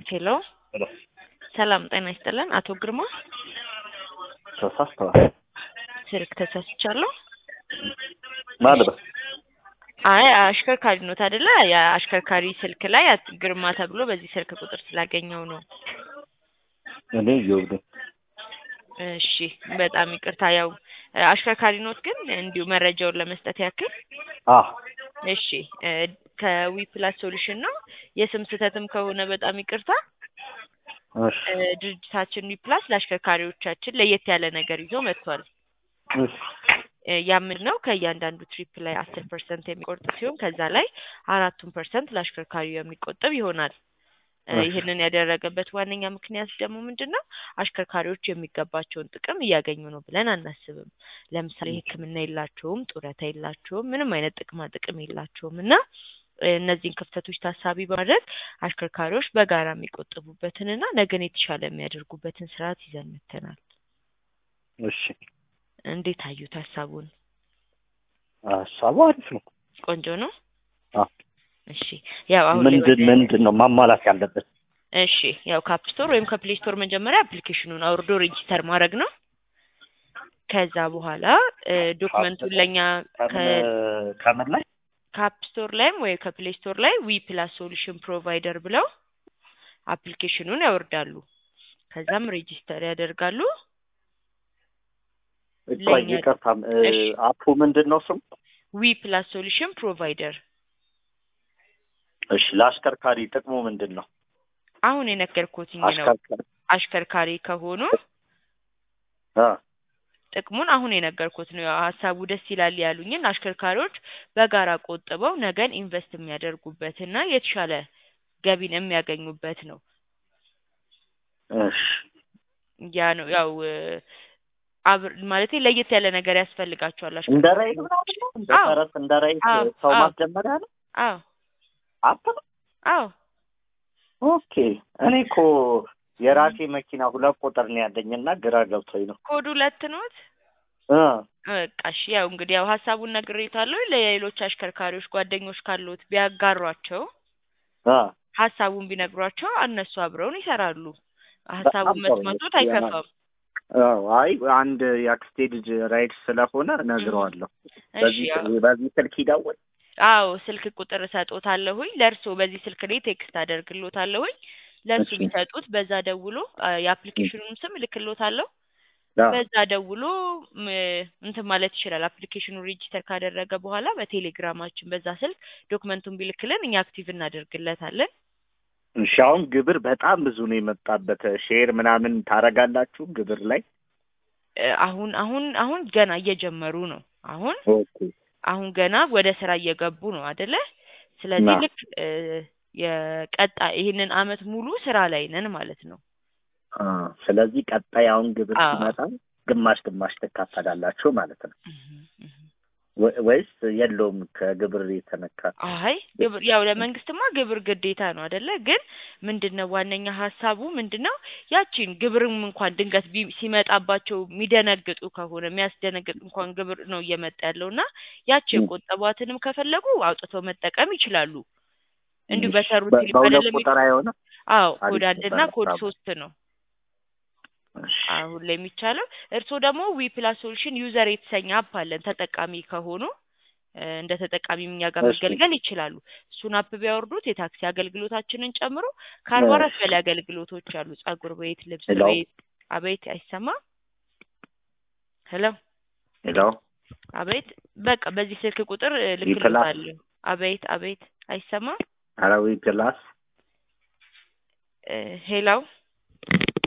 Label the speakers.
Speaker 1: ሄሎ
Speaker 2: ሄሎ
Speaker 1: ሰላም ጤና ይስጥልን። አቶ ግርማ
Speaker 2: ተሳስተዋል
Speaker 1: ስልክ ተሳስቻለሁ።
Speaker 2: ማለት
Speaker 1: አይ አሽከርካሪ ነው አይደለ? የአሽከርካሪ ስልክ ላይ ግርማ ተብሎ በዚህ ስልክ ቁጥር ስላገኘው ነው።
Speaker 2: እኔ ይወድ
Speaker 1: እሺ በጣም ይቅርታ። ያው አሽከርካሪ ኖት ግን እንዲሁ መረጃውን ለመስጠት ያክል እሺ ከዊፕላስ ሶሉሽን ነው። የስም ስህተትም ከሆነ በጣም ይቅርታ።
Speaker 2: እሺ
Speaker 1: ድርጅታችን ዊፕላስ ለአሽከርካሪዎቻችን ለየት ያለ ነገር ይዞ መጥቷል።
Speaker 2: እሺ
Speaker 1: ያምን ነው ከእያንዳንዱ ትሪፕ ላይ 10% የሚቆርጥ ሲሆን ከዛ ላይ 4% ለአሽከርካሪው የሚቆጥብ ይሆናል። ይህንን ያደረገበት ዋነኛ ምክንያት ደግሞ ምንድነው? አሽከርካሪዎች የሚገባቸውን ጥቅም እያገኙ ነው ብለን አናስብም። ለምሳሌ ሕክምና የላቸውም፣ ጡረታ የላቸውም፣ ምንም አይነት ጥቅማ ጥቅም የላቸውም እና እነዚህን ክፍተቶች ታሳቢ በማድረግ አሽከርካሪዎች በጋራ የሚቆጥቡበትንና ነገን የተሻለ የሚያደርጉበትን ስርዓት ይዘን መጥተናል።
Speaker 2: እሺ
Speaker 1: እንዴት አዩት ሀሳቡን?
Speaker 2: ሀሳቡ አሪፍ ነው።
Speaker 1: ቆንጆ ነው።
Speaker 2: አዎ
Speaker 1: እሺ ያው አሁን
Speaker 2: ምንድን ነው ማሟላት ያለበት?
Speaker 1: እሺ ያው ከአፕ ስቶር ወይም ከፕሌይ ስቶር መጀመሪያ አፕሊኬሽኑን አውርዶ ሬጂስተር ማድረግ ነው። ከዛ በኋላ ዶክመንቱን ለኛ
Speaker 2: ከምን ላይ
Speaker 1: ከአፕ ስቶር ላይም ወይ ከፕሌይ ስቶር ላይ ዊፕላስ ሶሉሽን ፕሮቫይደር ብለው አፕሊኬሽኑን ያወርዳሉ። ከዛም ሬጂስተር ያደርጋሉ።
Speaker 2: ይቅርታም አፑ ምንድነው ስሙ?
Speaker 1: ዊፕላስ ሶሉሽን ፕሮቫይደር።
Speaker 2: እሺ ለአሽከርካሪ ጥቅሙ ምንድነው?
Speaker 1: አሁን የነገርኩትኝ ነው። አሽከርካሪ ከሆኑ ጥቅሙን አሁን የነገርኩት ነው። ሀሳቡ ደስ ይላል ያሉኝን አሽከርካሪዎች በጋራ ቆጥበው ነገን ኢንቨስት የሚያደርጉበትና የተሻለ ገቢን የሚያገኙበት ነው።
Speaker 2: እሺ
Speaker 1: ያ ነው ያው ማለት ለየት ያለ ነገር ያስፈልጋቸዋል።
Speaker 2: እንደራይ ነው እንደፈረስ እንደራይ ሰው ማስጀመሪያ ነው።
Speaker 1: አዎ
Speaker 2: አፕ ነው።
Speaker 1: አዎ
Speaker 2: ኦኬ እኔ እኮ የራሴ መኪና 2 ቁጥር ነው ያለኝና ግራ ገብቶኝ ነው።
Speaker 1: ኮድ 2 ነው። እሺ ያው እንግዲህ ያው ሀሳቡን ነግሬታለሁ። ለሌሎች አሽከርካሪዎች ጓደኞች ካሉት ቢያጋሯቸው ሀሳቡን ቢነግሯቸው እነሱ አብረውን ይሰራሉ። ሀሳቡን መስማቱት አይከፋም።
Speaker 2: አይ አንድ የአክስቴ ልጅ ራይድ ስለሆነ ነግረዋለሁ። በዚህ ስልክ ይደውል።
Speaker 1: አዎ ስልክ ቁጥር ሰጥቶታለሁኝ። ለርሶ በዚህ ስልክ ላይ ቴክስት አደርግሎታለሁኝ። ለርሱ ቢሰጡት በዛ ደውሎ የአፕሊኬሽኑን ስም ልክሎታለሁ። በዛ ደውሎ እንትን ማለት ይችላል። አፕሊኬሽኑ ሬጂስተር ካደረገ በኋላ በቴሌግራማችን በዛ ስልክ ዶክመንቱን ቢልክልን እኛ አክቲቭ እናደርግለታለን።
Speaker 2: እሺ አሁን ግብር በጣም ብዙ ነው የመጣበት። ሼር ምናምን ታረጋላችሁ ግብር ላይ?
Speaker 1: አሁን ገና እየጀመሩ ነው። አሁን ገና ወደ ስራ እየገቡ ነው አይደለ? ስለዚህ ልክ ይሄንን አመት ሙሉ ስራ ላይ ነን ማለት ነው።
Speaker 2: ስለዚህ ቀጣይ አሁን ግብር ሲመጣ ግማሽ ተካፈላላችሁ ማለት ነው ወይስ የለውም ከግብር የተነካ?
Speaker 1: አይ ግብር ያው ለመንግስትማ ግብር ግዴታ ነው አይደለ? ግን ምንድነው ዋነኛ ሀሳቡ ምንድነው ያቺን ግብርም እንኳን ድንገት ሲመጣባቸው የሚደነግጡ ከሆነ የሚያስደነግጥ እንኳን ግብር ነው እየመጣ ያለውና ያቺ የቆጠቧትንም ከፈለጉ አውጥተው መጠቀም ይችላሉ። እንዲሁ በሰሩት
Speaker 2: በሁለት ቁጥር አይሆንም?
Speaker 1: አዎ ኮድ 1 እና ኮድ 3 ነው አሁን ላይ የሚቻለው። እርሶ ደግሞ ዊፕላስ ሶሉሽን ዩዘር የተሰኘ አፕ አለን። ተጠቃሚ ከሆኑ እንደ ተጠቃሚ እኛ ጋር መገልገል ይችላሉ። እሱን አፕ ቢያወርዱት የታክሲ አገልግሎታችንን ጨምሮ ከ44 በላይ አገልግሎቶች አሉ። ጸጉር ቤት፣ ልብስ ቤት። አቤት አይሰማ? ሄሎ አቤት በቃ በዚህ ስልክ ቁጥር ልክልታለሁ። አቤት አይሰማ?
Speaker 2: ዊፕላስ
Speaker 1: ሄሎ